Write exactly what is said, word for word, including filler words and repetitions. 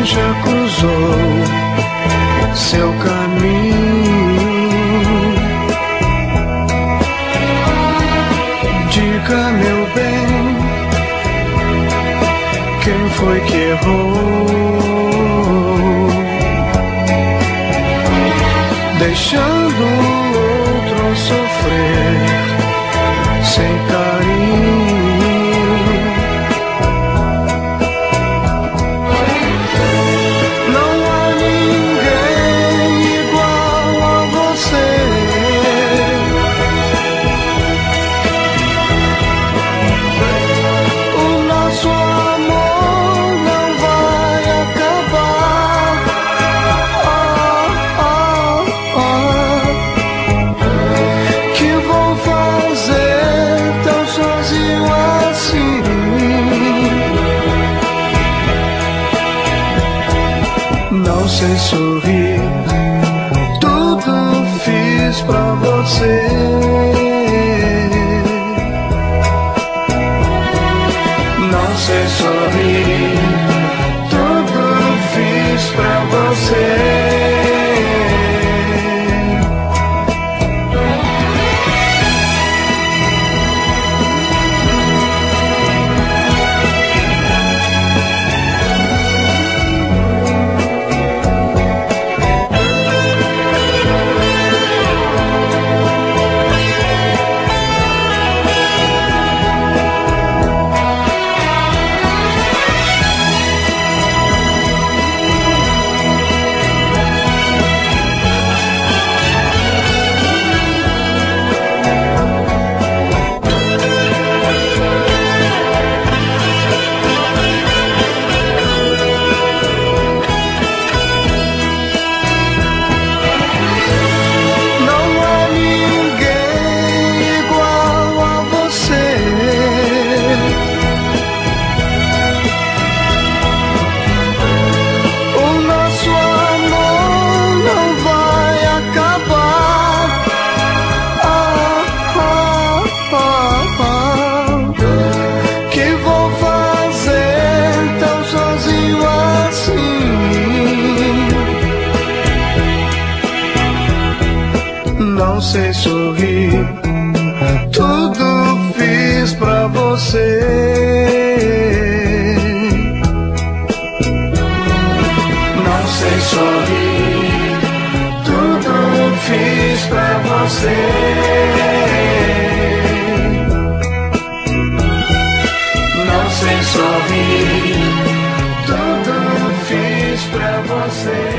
já cruzou seu caminho. Diga, meu bem, quem foi que errou, deixando o outro sofrer sem carinho. Não há ninguém igual a você. O nosso amor não vai acabar. Oh, oh, oh. Que vou fazer tão sozinho assim? Não sei sorrir, tudo fiz pra você. Não sei sorrir, tudo fiz pra você. Não sei sorrir, tudo fiz pra você. Não sei sorrir, tudo fiz pra você. Não sei sorrir, tudo fiz pra você.